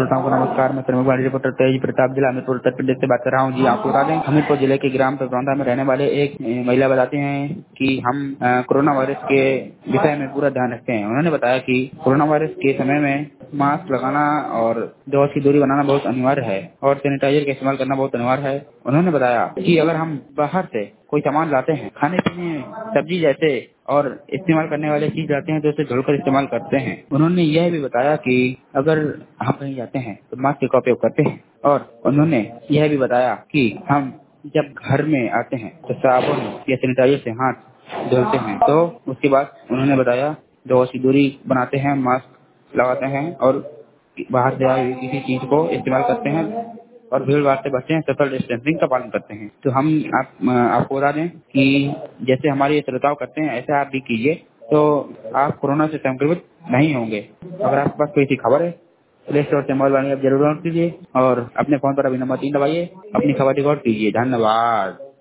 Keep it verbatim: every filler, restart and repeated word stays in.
श्रोताओं को नमस्कार। मैं प्रमुख वाणी रिपोर्टर तेज प्रताप, जिला हमीरपुर उत्तर प्रदेश से बात कर रहा हूँ। जी आपको बता दें, हमीरपुर जिले के ग्राम पिपरौंधा में रहने वाले एक महिला बताते हैं कि हम अ, कोरोना वायरस के विषय में पूरा ध्यान रखते हैं। उन्होंने बताया कि कोरोना वायरस के समय में मास्क लगाना और दो गज की दूरी बनाना बहुत अनिवार्य है और सैनिटाइजर का इस्तेमाल करना बहुत अनिवार्य है। उन्होंने बताया कि अगर हम बाहर से कोई सामान लाते हैं, खाने पीने सब्जी जैसे और इस्तेमाल करने वाले चीज लाते हैं तो उसे धुलकर इस्तेमाल करते हैं। उन्होंने यह भी बताया कि अगर हम कहीं जाते हैं तो मास्क का उपयोग करते हैं और उन्होंने यह भी बताया कि हम जब घर में आते हैं तो साबुन या सैनिटाइजर से हाथ धुलते हैं। तो उसके बाद उन्होंने बताया दो गज की दूरी बनाते हैं, मास्क लगाते हैं और बाहर से आई हुई किसी चीज को इस्तेमाल करते हैं और भीड़ भाड़ से बचते हैं, सोशल डिस्टेंसिंग का पालन करते हैं। तो हम आप आपको बता दें कि जैसे हमारे श्रोताओं करते हैं ऐसे आप भी कीजिए, तो आप कोरोना से संक्रमित नहीं होंगे। अगर आपके पास कोई सी खबर है, प्ले स्टोर से मोबाइल वाणी आप जरूर डाउनलोड कीजिए और अपने फोन पर अभी नंबर तीन दबाइए, अपनी खबर रिकॉर्ड कीजिए। धन्यवाद।